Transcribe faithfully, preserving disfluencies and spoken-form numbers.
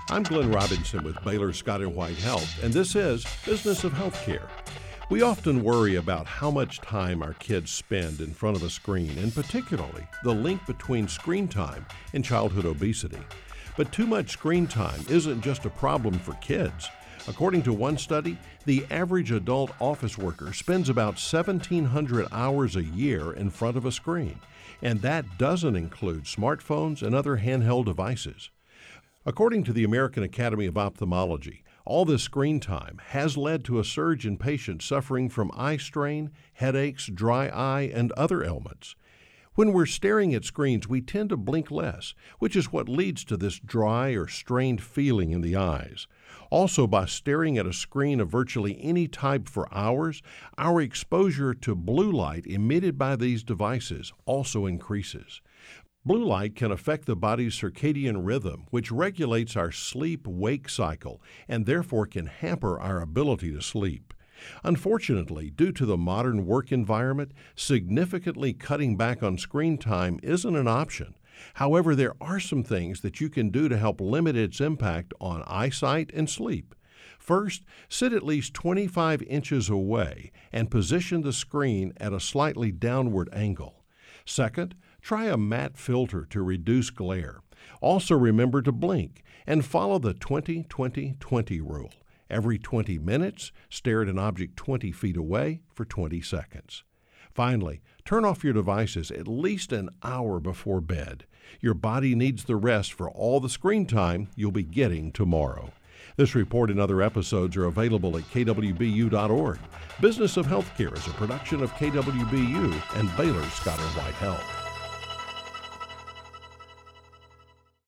I'm Glenn Robinson with Baylor Scott and White Health, and this is Business of Healthcare. We often worry about how much time our kids spend in front of a screen, and particularly the link between screen time and childhood obesity. But too much screen time isn't just a problem for kids. According to one study, the average adult office worker spends about seventeen hundred hours a year in front of a screen, and that doesn't include smartphones and other handheld devices. According to the American Academy of Ophthalmology, all this screen time has led to a surge in patients suffering from eye strain, headaches, dry eye, and other ailments. When we're staring at screens, we tend to blink less, which is what leads to this dry or strained feeling in the eyes. Also, by staring at a screen of virtually any type for hours, our exposure to blue light emitted by these devices also increases. Blue light can affect the body's circadian rhythm, which regulates our sleep-wake cycle and therefore can hamper our ability to sleep. Unfortunately, due to the modern work environment, significantly cutting back on screen time isn't an option. However, there are some things that you can do to help limit its impact on eyesight and sleep. First, sit at least twenty-five inches away and position the screen at a slightly downward angle. Second, try a matte filter to reduce glare. Also remember to blink and follow the twenty twenty twenty rule. Every twenty minutes, stare at an object twenty feet away for twenty seconds. Finally, turn off your devices at least an hour before bed. Your body needs the rest for all the screen time you'll be getting tomorrow. This report and other episodes are available at K W B U dot org. Business of Healthcare is a production of K W B U and Baylor Scott and White Health.